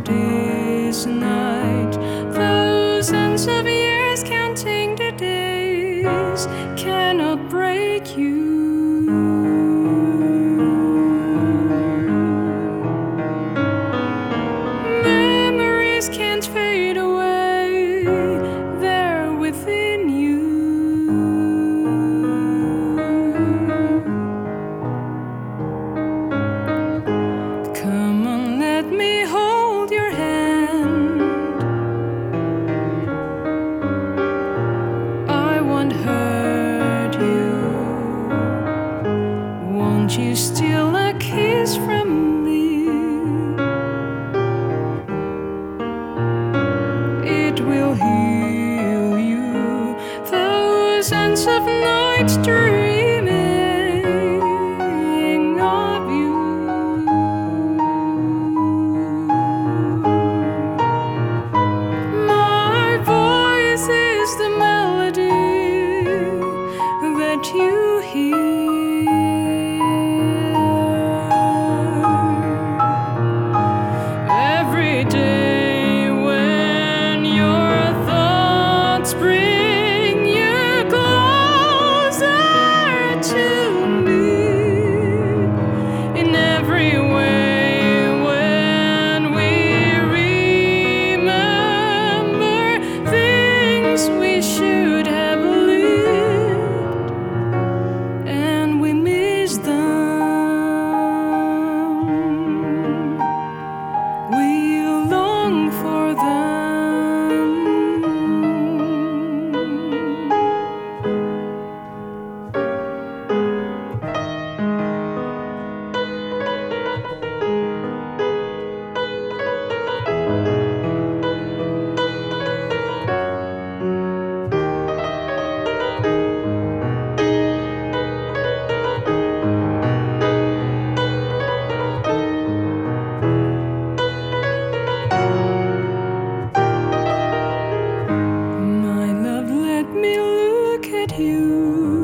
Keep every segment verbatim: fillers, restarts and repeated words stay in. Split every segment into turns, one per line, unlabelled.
this night. Thousands of years counting the days cannot break you. Memories can't fade away, they're within you. Come on, let me hold your hand. I won't hurt you. Won't you steal a kiss from me? It will heal you. Thousands of nights dreaming of you. My voice is the melody that you hear. Every day when your thoughts bring you closer to me, in every way when we remember things we should have lived and we miss them, we long for them. My love, let me look at you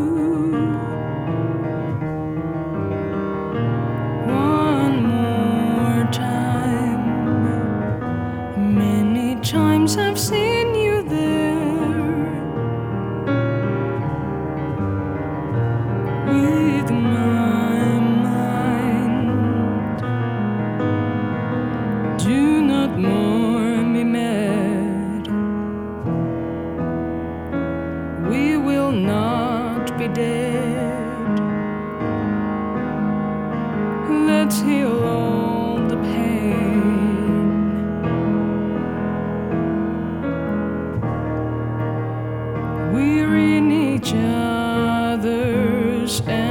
one more time. Many times I've seen you there with my mind. Do not more be mad. We will not be dead. Let's heal all the pain. We're in each other's